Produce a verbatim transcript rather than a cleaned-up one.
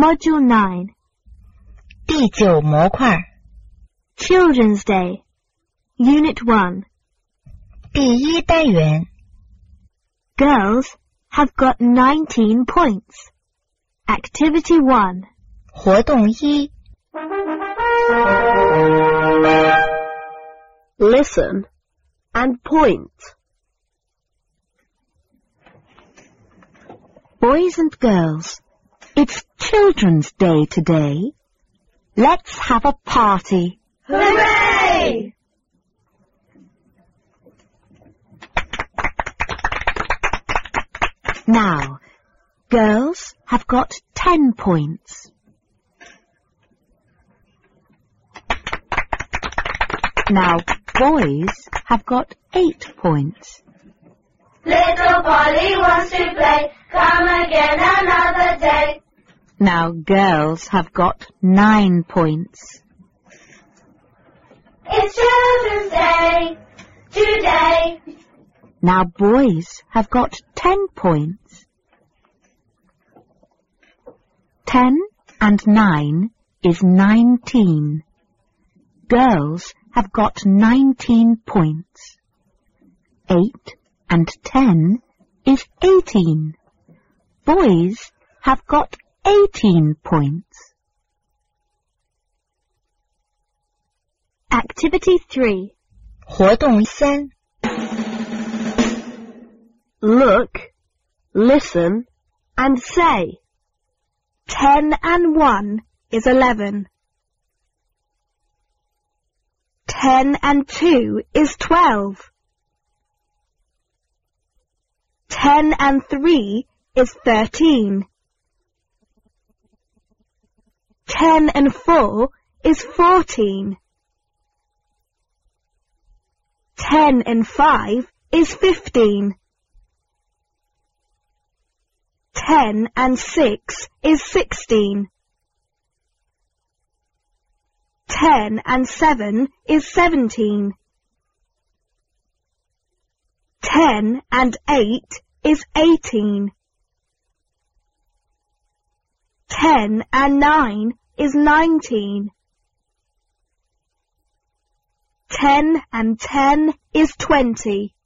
Module nine. 第九模块 Children's Day. Unit one. 第一单元 Girls have got nineteen points. Activity one. 活动一 Listen and point. Boys and girls, it's Children's Day today. Let's have a party. Hooray! Now, girls have got ten points. Now, boys have got eight points. Little Polly wants to play, come again another day. Now, girls have got nine points. It's Children's Day today. Now, boys have got ten points. Ten and nine is nineteen. Girls have got nineteen points. Eight and ten is eighteen. Boys have got eighteen points. Activity three. 活动三 Look, listen, and say. Ten and one is eleven. Ten and two is twelve. Ten and three is thirteen. Ten and four is fourteen. Ten and five is fifteen. Ten and six is sixteen. Ten and seven is seventeen. Ten and eight is eighteen. Ten and nine is nineteen. Ten and ten is twenty.